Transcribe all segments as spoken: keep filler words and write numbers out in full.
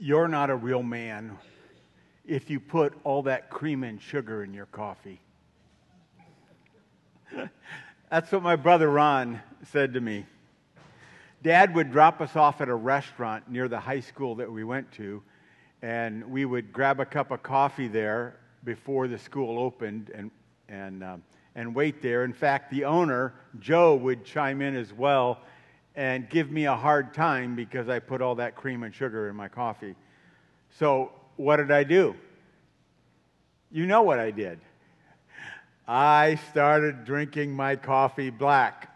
You're not a real man if you put all that cream and sugar in your coffee. That's what my brother Ron said to me. Dad would drop us off at a restaurant near the high school that we went to, and we would grab a cup of coffee there before the school opened and and um, and wait there. In fact, the owner, Joe, would chime in as well and give me a hard time because I put all that cream and sugar in my coffee. So what did I do? You know what I did. I started drinking my coffee black.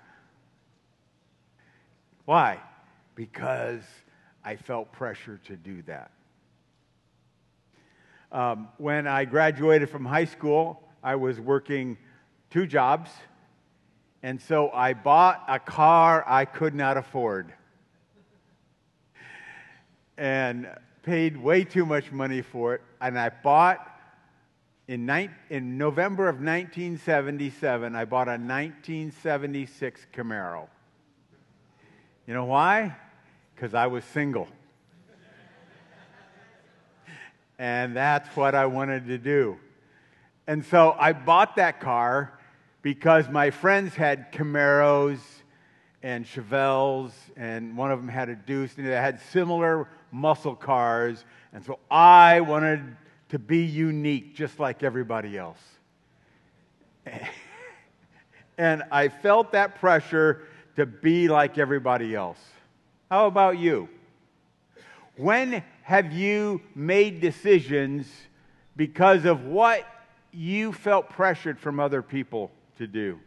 Why? Because I felt pressure to do that. Um, when I graduated from high school, I was working two jobs, and so I bought a car I could not afford and paid way too much money for it, and I bought, in, ni- in November of nineteen seventy-seven, I bought a nineteen seventy-six Camaro. You know why? Because I was single. And that's what I wanted to do. And so I bought that car because my friends had Camaros and Chevelles, and one of them had a Deuce, and they had similar muscle cars. And so I wanted to be unique, just like everybody else. And I felt that pressure to be like everybody else. How about you? When have you made decisions because of what you felt pressured from other people to do?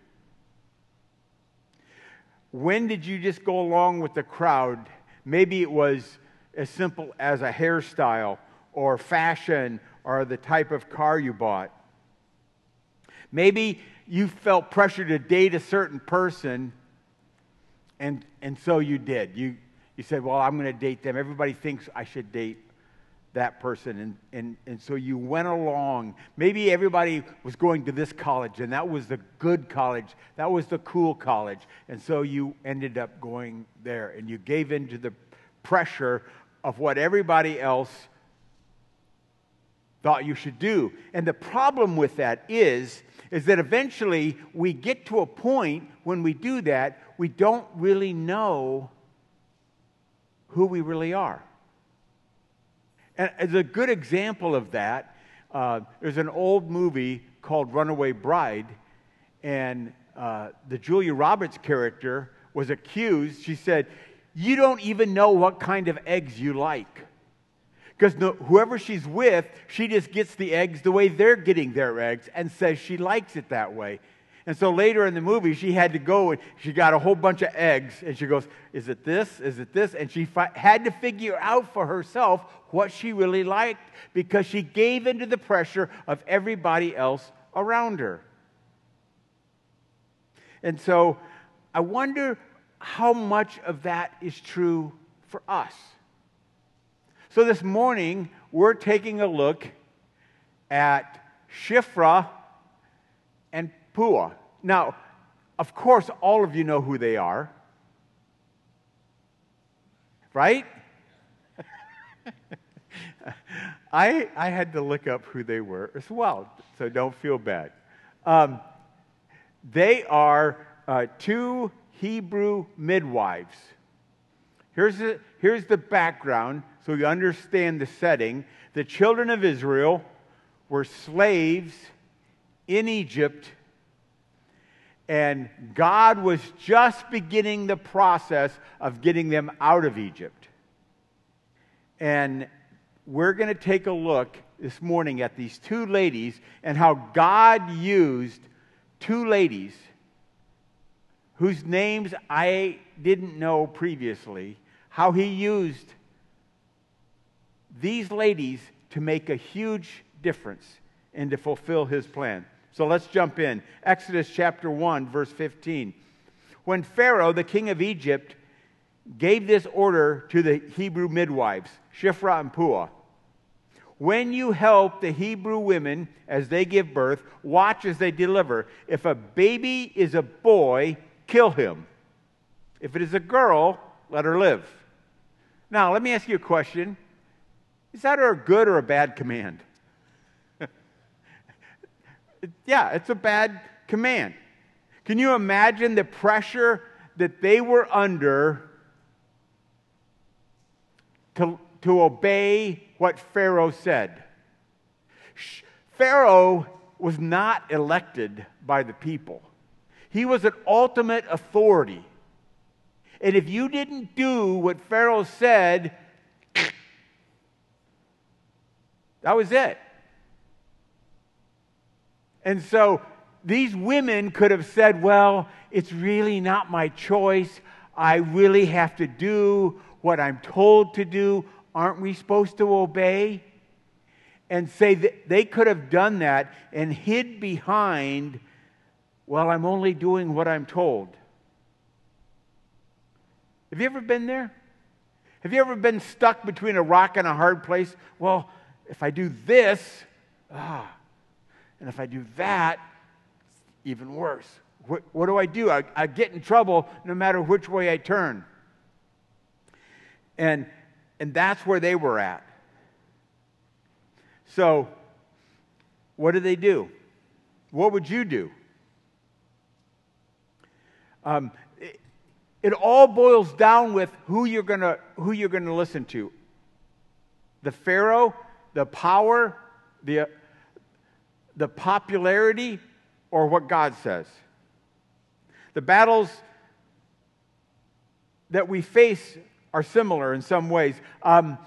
When did you just go along with the crowd? Maybe it was as simple as a hairstyle or fashion or the type of car you bought. Maybe you felt pressure to date a certain person, and and so you did. You you said, well, I'm going to date them. Everybody thinks I should date that person. And, and, and so you went along. Maybe everybody was going to this college, and that was the good college. That was the cool college. And so you ended up going there, and you gave in to the pressure of what everybody else thought you should do. And the problem with that is, is that eventually we get to a point when we do that, we don't really know who we really are. And as a good example of that, uh, there's an old movie called Runaway Bride, and uh, the Julia Roberts character was accused. She said, you don't even know what kind of eggs you like. Because no, whoever she's with, she just gets the eggs the way they're getting their eggs and says she likes it that way. And so later in the movie, she had to go and she got a whole bunch of eggs. And she goes, is it this? Is it this? And she fi- had to figure out for herself what she really liked because she gave into the pressure of everybody else around her. And so I wonder how much of that is true for us. So this morning, we're taking a look at Shiphrah and Puah. Now, of course, all of you know who they are, right? I I had to look up who they were as well, so don't feel bad. Um, they are uh, two Hebrew midwives. Here's the, here's the background so you understand the setting. The children of Israel were slaves in Egypt, and God was just beginning the process of getting them out of Egypt. And we're going to take a look this morning at these two ladies and how God used two ladies whose names I didn't know previously, how He used these ladies to make a huge difference and to fulfill His plan. So let's jump in. Exodus chapter one, verse fifteen. When Pharaoh, the king of Egypt, gave this order to the Hebrew midwives, Shiphrah and Puah, when you help the Hebrew women as they give birth, watch as they deliver. If a baby is a boy, kill him. If it is a girl, let her live. Now, let me ask you a question. Is that a good or a bad command? Yeah, it's a bad command. Can you imagine the pressure that they were under to, to obey what Pharaoh said? Pharaoh was not elected by the people. He was an ultimate authority. And if you didn't do what Pharaoh said, that was it. And so these women could have said, well, it's really not my choice. I really have to do what I'm told to do. Aren't we supposed to obey? And say that they could have done that and hid behind, well, I'm only doing what I'm told. Have you ever been there? Have you ever been stuck between a rock and a hard place? Well, if I do this, ah, and if I do that, it's even worse. What, what do I do? I, I get in trouble no matter which way I turn. And, and that's where they were at. So, what do they do? What would you do? Um, it, it all boils down with who you're gonna who you're gonna listen to. The Pharaoh, the power, the the popularity, or what God says. The battles that we face are similar in some ways. Um,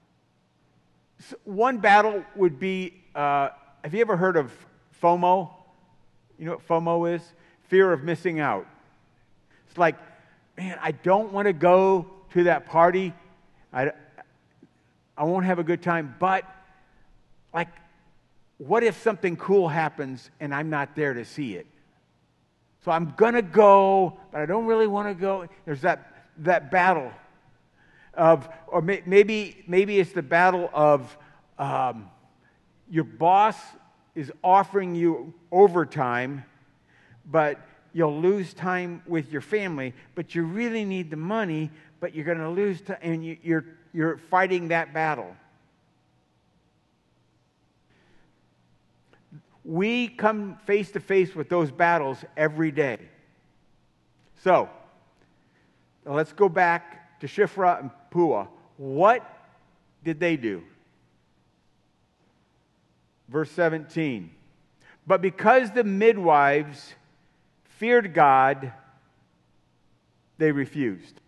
One battle would be, uh, have you ever heard of FOMO? You know what FOMO is? Fear of missing out. It's like, man, I don't want to go to that party. I, I won't have a good time. But, like, what if something cool happens and I'm not there to see it? So I'm going to go, but I don't really want to go. There's that, that battle. Of, or may, maybe maybe it's the battle of um, your boss is offering you overtime, but you'll lose time with your family, but you really need the money, but you're going to lose time, and you, you're you're fighting that battle. We come face to face with those battles every day. So let's go back to Shiphrah and Puah. What did they do? Verse seventeen. But because the midwives feared God, they refused.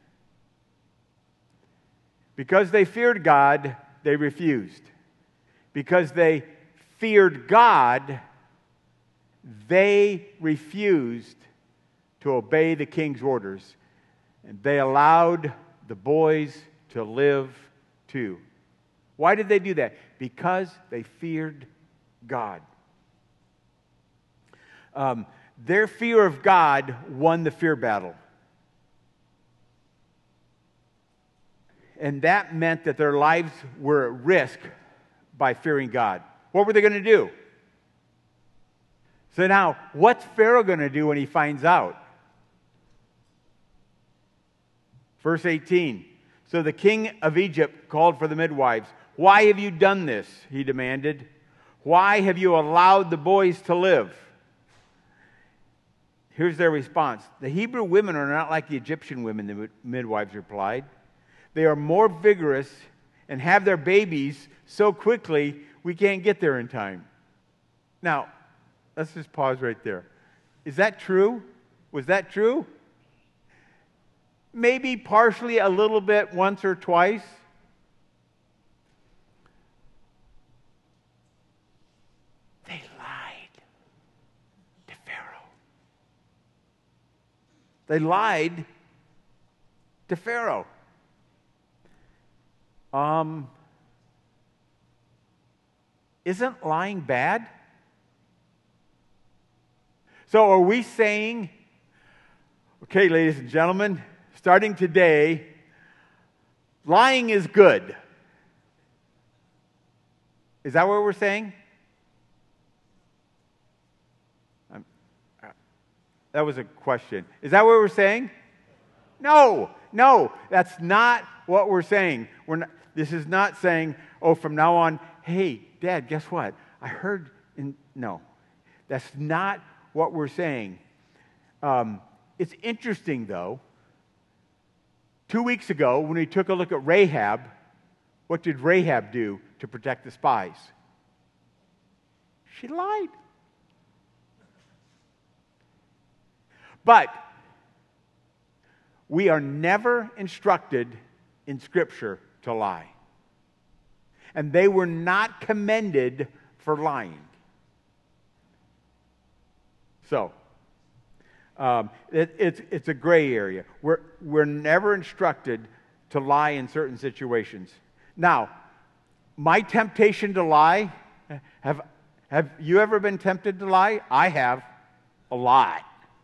Because they feared God, they refused. Because they feared God, they refused to obey the king's orders. And they allowed the boys to live too. Why did they do that? Because they feared God. Um, their fear of God won the fear battle. And that meant that their lives were at risk by fearing God. What were they going to do? So now, what's Pharaoh going to do when he finds out? Verse eighteen. So the king of Egypt called for the midwives. Why have you done this? He demanded. Why have you allowed the boys to live? Here's their response. The Hebrew women are not like the Egyptian women, the midwives replied. They are more vigorous and have their babies so quickly we can't get there in time. Now, let's just pause right there. Is that true? Was that true? Maybe partially a little bit once or twice. They lied to Pharaoh. They lied to Pharaoh. Um, isn't lying bad? So are we saying, okay, ladies and gentlemen, starting today, lying is good? Is that what we're saying? Um, that was a question. Is that what we're saying? No, no, that's not what we're saying. We're not, This is not saying, oh, from now on, hey, Dad, guess what? I heard, in... no. That's not what we're saying. Um, it's interesting, though. Two weeks ago, when we took a look at Rahab, what did Rahab do to protect the spies? She lied. But we are never instructed in Scripture to lie. And they were not commended for lying. So, um, it, it's, it's a gray area. We're, we're never instructed to lie in certain situations. Now, my temptation to lie, have, have you ever been tempted to lie? I have, a lot.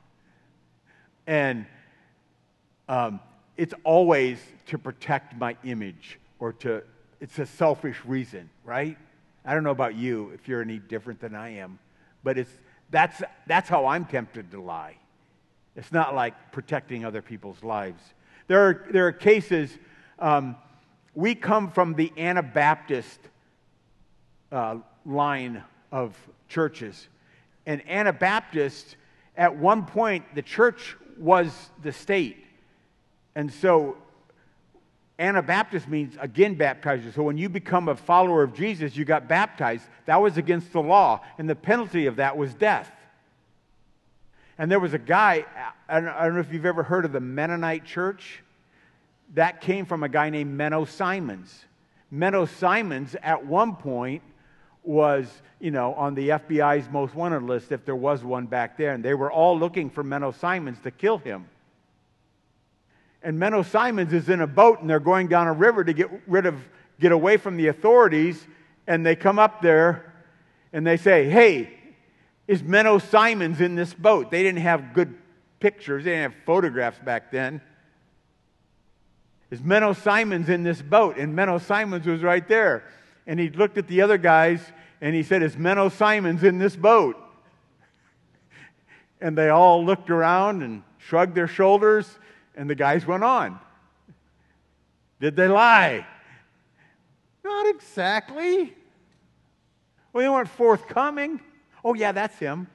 And um, it's always to protect my image, or to, it's a selfish reason, right? I don't know about you, if you're any different than I am, but it's That's, that's how I'm tempted to lie. It's not like protecting other people's lives. There are, there are cases, um, we come from the Anabaptist uh, line of churches. And Anabaptists, at one point, the church was the state. And so Anabaptist means again baptizer. So when you become a follower of Jesus, you got baptized. That was against the law, and the penalty of that was death. And there was a guy, I don't know if you've ever heard of the Mennonite church. That came from a guy named Menno Simons. Menno Simons at one point was, you know, on the F B I's most wanted list, if there was one back there, and they were all looking for Menno Simons to kill him. And Menno Simons is in a boat, and they're going down a river to get rid of, get away from the authorities. And they come up there, and they say, "Hey, is Menno Simons in this boat?" They didn't have good pictures; they didn't have photographs back then. Is Menno Simons in this boat? And Menno Simons was right there, and he looked at the other guys, and he said, "Is Menno Simons in this boat?" And they all looked around and shrugged their shoulders. And the guys went on. Did they lie? Not exactly. Well, they weren't forthcoming. Oh, yeah, that's him.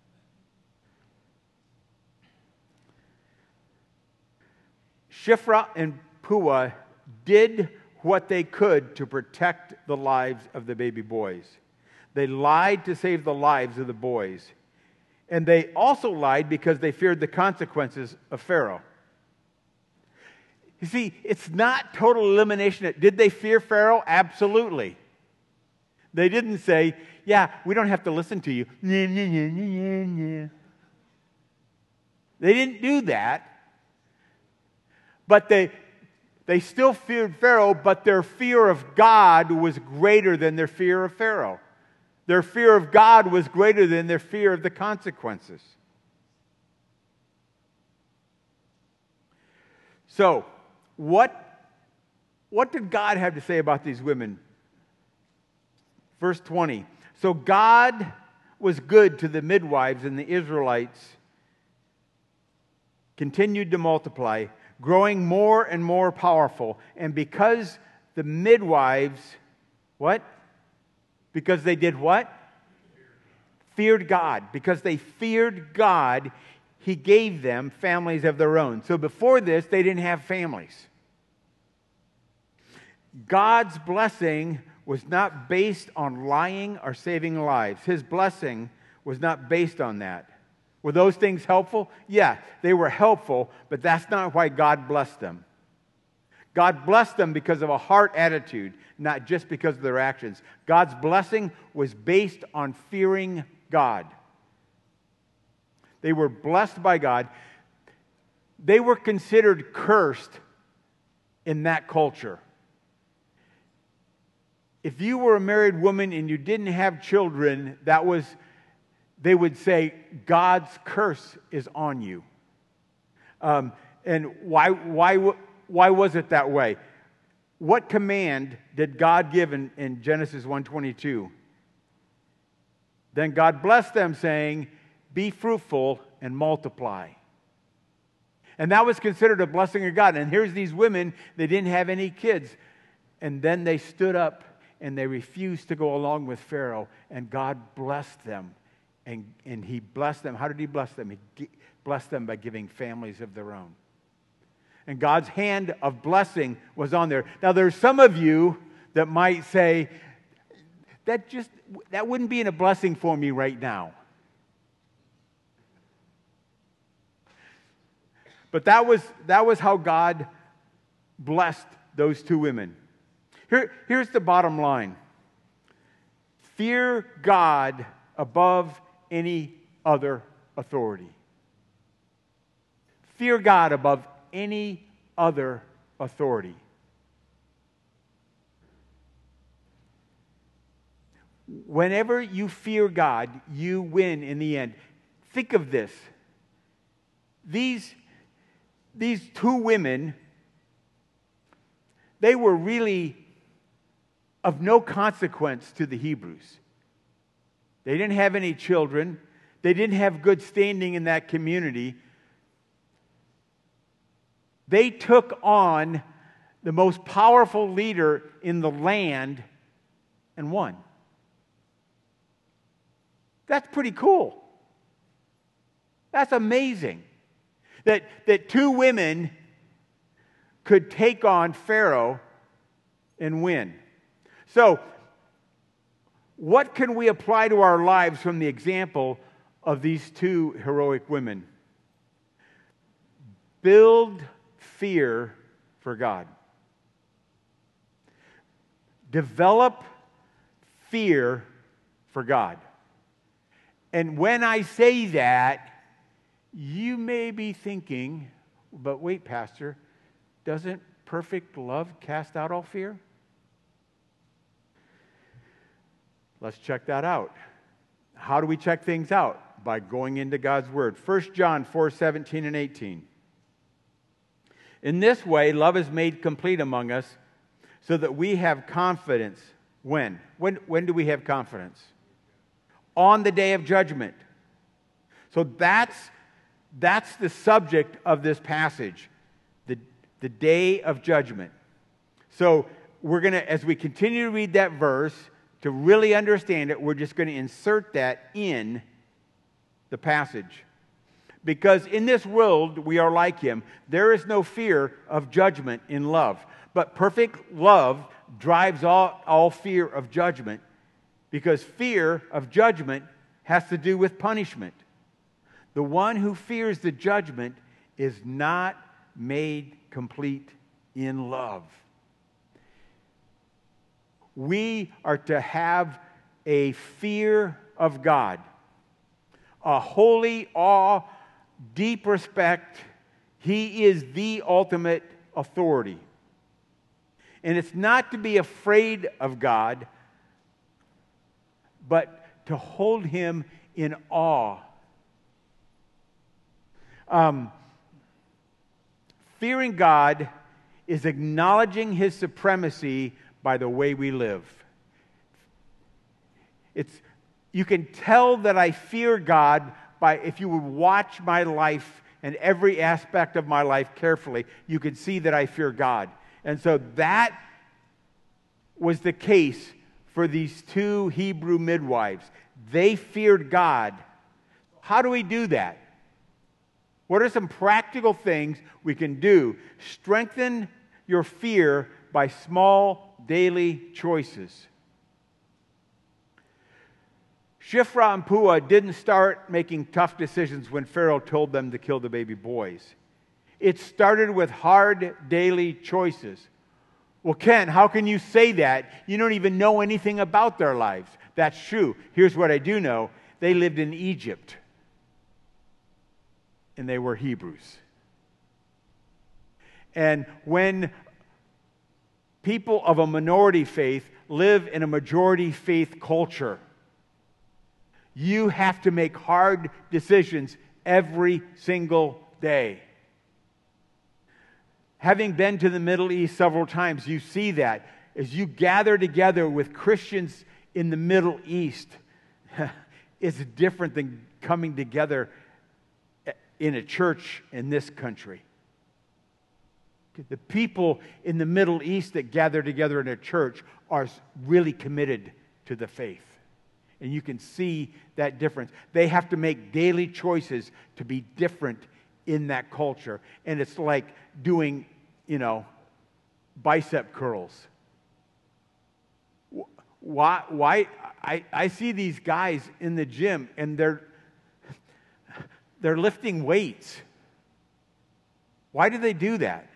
Shiphrah and Puah did what they could to protect the lives of the baby boys. They lied to save the lives of the boys. And they also lied because they feared the consequences of Pharaoh. You see, it's not total elimination. Did they fear Pharaoh? Absolutely. They didn't say, "Yeah, we don't have to listen to you." They didn't do that. But they, they still feared Pharaoh, but their fear of God was greater than their fear of Pharaoh. Their fear of God was greater than their fear of the consequences. So, What, what did God have to say about these women? Verse twenty. So God was good to the midwives, and the Israelites continued to multiply, growing more and more powerful. And because the midwives, what? Because they did what? Feared God. Because they feared God, He gave them families of their own. So before this, they didn't have families. God's blessing was not based on lying or saving lives. His blessing was not based on that. Were those things helpful? Yeah, they were helpful, but that's not why God blessed them. God blessed them because of a heart attitude, not just because of their actions. God's blessing was based on fearing God. They were blessed by God. They were considered cursed in that culture. If you were a married woman and you didn't have children, that was, they would say, God's curse is on you. Um, and why, why, why was it that way? What command did God give in, in Genesis one twenty-two? Then God blessed them, saying, "Be fruitful and multiply." And that was considered a blessing of God. And here's these women, they didn't have any kids. And then they stood up and they refused to go along with Pharaoh, and God blessed them. And, and he blessed them. How did he bless them? He g- blessed them by giving families of their own. And God's hand of blessing was on there. Now, there's some of you that might say, that just, that wouldn't be in a blessing for me right now. But that was, that was how God blessed those two women. Here, here's the bottom line. Fear God above any other authority. Fear God above any other authority. Whenever you fear God, you win in the end. Think of this. These, these two women, they were really of no consequence to the Hebrews. They didn't have any children. They didn't have good standing in that community. They took on the most powerful leader in the land and won. That's pretty cool. That's amazing. That, that two women could take on Pharaoh and win. So, what can we apply to our lives from the example of these two heroic women? Build fear for God. Develop fear for God. And when I say that, you may be thinking, but wait, Pastor, doesn't perfect love cast out all fear? Let's check that out. How do we check things out? By going into God's Word. First John four, seventeen and eighteen. In this way, love is made complete among us so that we have confidence. When? When, when do we have confidence? On the day of judgment. So that's, that's the subject of this passage. The, the day of judgment. So we're going to, as we continue to read that verse, to really understand it, we're just going to insert that in the passage. Because in this world, we are like him. There is no fear of judgment in love. But perfect love drives all, all fear of judgment, because fear of judgment has to do with punishment. The one who fears the judgment is not made complete in love. We are to have a fear of God, a holy awe, deep respect. He is the ultimate authority. And it's not to be afraid of God, but to hold him in awe. Um, fearing God is acknowledging his supremacy by the way we live. It's, you can tell that I fear God by, if you would watch my life and every aspect of my life carefully, you could see that I fear God. And so that was the case for these two Hebrew midwives. They feared God. How do we do that? What are some practical things we can do? Strengthen your fear by small daily choices. Shiphrah and Puah didn't start making tough decisions when Pharaoh told them to kill the baby boys. It started with hard daily choices. Well, Ken, how can you say that? You don't even know anything about their lives. That's true. Here's what I do know. They lived in Egypt. And they were Hebrews. And when people of a minority faith live in a majority faith culture, you have to make hard decisions every single day. Having been to the Middle East several times, you see that. As you gather together with Christians in the Middle East, it's different than coming together in a church in this country. The people in the Middle East that gather together in a church are really committed to the faith. And you can see that difference. They have to make daily choices to be different in that culture. And it's like doing, you know, bicep curls. Why? Why? I, I see these guys in the gym and they're they're lifting weights. Why do they do that?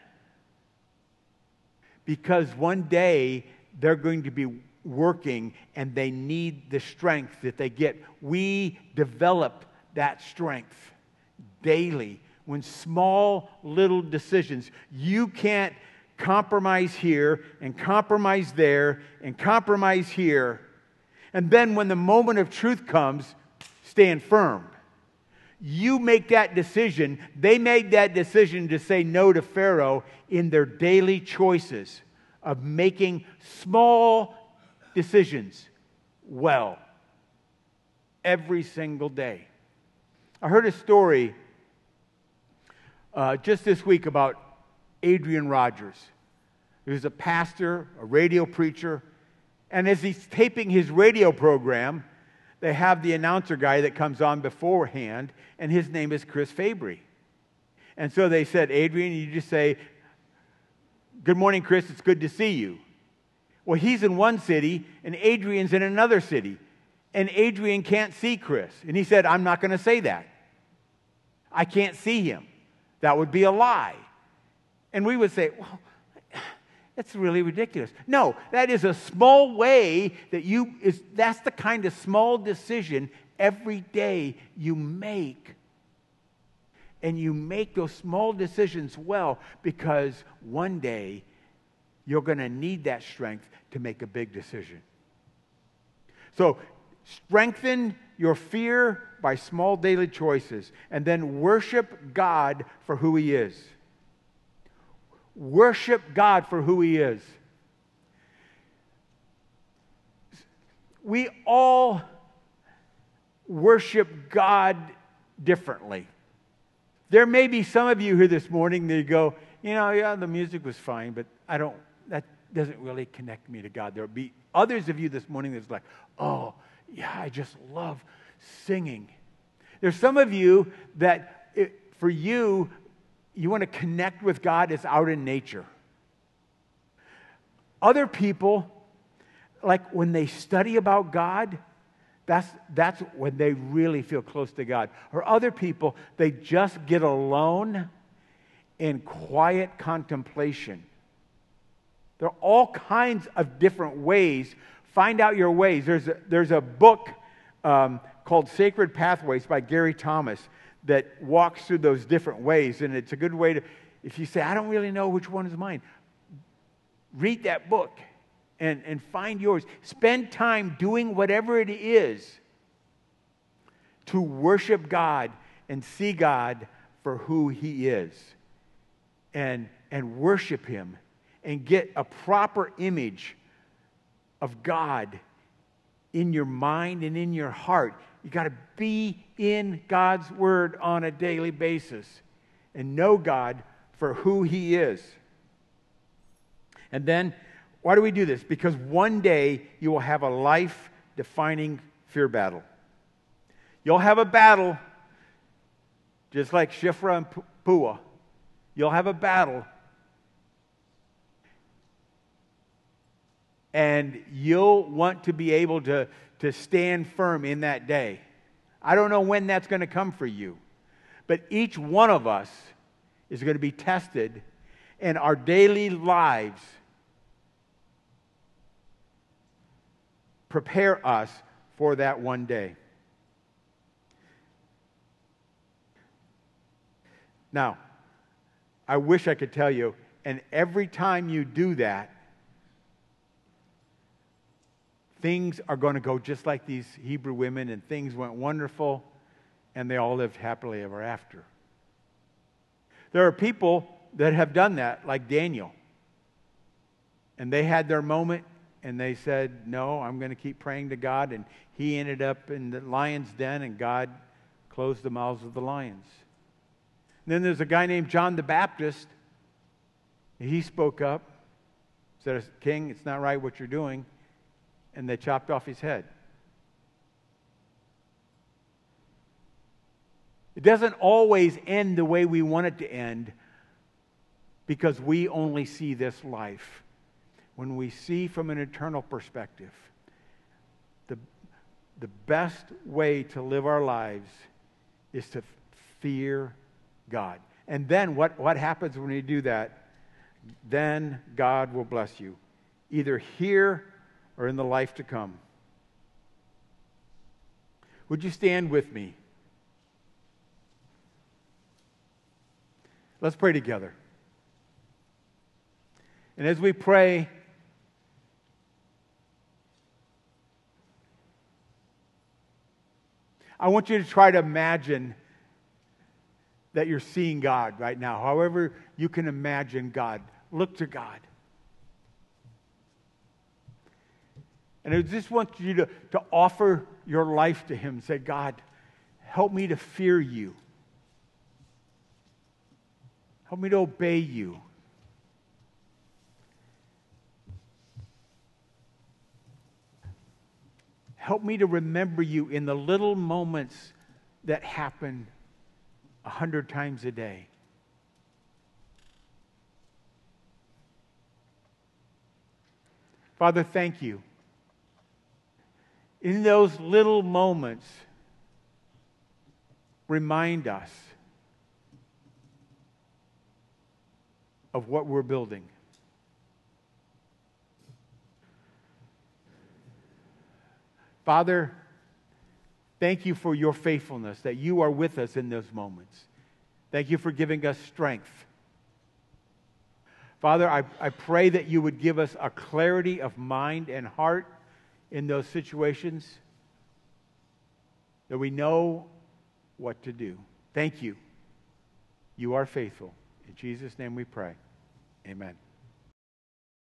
Because one day they're going to be working and they need the strength that they get. We develop that strength daily when small little decisions, you can't compromise here and compromise there and compromise here. And then when the moment of truth comes, stand firm. You make that decision. They made that decision to say no to Pharaoh in their daily choices of making small decisions well every single day. I heard a story uh, just this week about Adrian Rogers. He was a pastor, a radio preacher, and as he's taping his radio program, they have the announcer guy that comes on beforehand, and his name is Chris Fabry. And so they said, Adrian, you just say, "Good morning, Chris, it's good to see you." Well, he's in one city, and Adrian's in another city. And Adrian can't see Chris. And he said, "I'm not going to say that. I can't see him. That would be a lie." And we would say, well, that's really ridiculous. No, that is a small way that you, is that's the kind of small decision every day you make. And you make those small decisions well because one day you're going to need that strength to make a big decision. So strengthen your fear by small daily choices and then worship God for who He is. Worship God for who He is. We all worship God differently. There may be some of you here this morning that go, you know, yeah, the music was fine, but I don't, that doesn't really connect me to God. There will be others of you this morning that's like, oh, yeah, I just love singing. There's some of you that, it, for you, you want to connect with God is out in nature. Other people, like when they study about God, that's, that's when they really feel close to God. Or other people, they just get alone in quiet contemplation. There are all kinds of different ways. Find out your ways. There's a, there's a book um, called Sacred Pathways by Gary Thomas that walks through those different ways. And it's a good way to, if you say, I don't really know which one is mine, read that book and, and find yours. Spend time doing whatever it is to worship God and see God for who He is. And, and worship Him and get a proper image of God in your mind and in your heart. You got to be in God's Word on a daily basis and know God for who He is. And then, why do we do this? Because one day you will have a life-defining fear battle. You'll have a battle, just like Shifra and Puah. You'll have a battle, and you'll want to be able to, to stand firm in that day. I don't know when that's going to come for you, but each one of us is going to be tested, and our daily lives prepare us for that one day. Now, I wish I could tell you, and every time you do that, things are going to go just like these Hebrew women, and things went wonderful, and they all lived happily ever after. There are people that have done that, like Daniel. And they had their moment, and they said, no, I'm going to keep praying to God, and he ended up in the lion's den, and God closed the mouths of the lions. And then there's a guy named John the Baptist He spoke up, said, King, it's not right what you're doing, and they chopped off his head. It doesn't always end the way we want it to end because we only see this life. When we see from an eternal perspective, the, the best way to live our lives is to fear God. And then what, what happens when you do that? Then God will bless you, either here or in the life to come. Would you stand with me? Let's pray together. And as we pray, I want you to try to imagine that you're seeing God right now. However you can imagine God. Look to God. And I just want you to, to offer your life to Him. Say, God, help me to fear you. Help me to obey you. Help me to remember you in the little moments that happen a hundred times a day. Father, thank you. In those little moments, remind us of what we're building. Father, thank you for your faithfulness, that you are with us in those moments. Thank you for giving us strength. Father, I, I pray that you would give us a clarity of mind and heart in those situations, that we know what to do. Thank you. You are faithful. In Jesus' name we pray. Amen.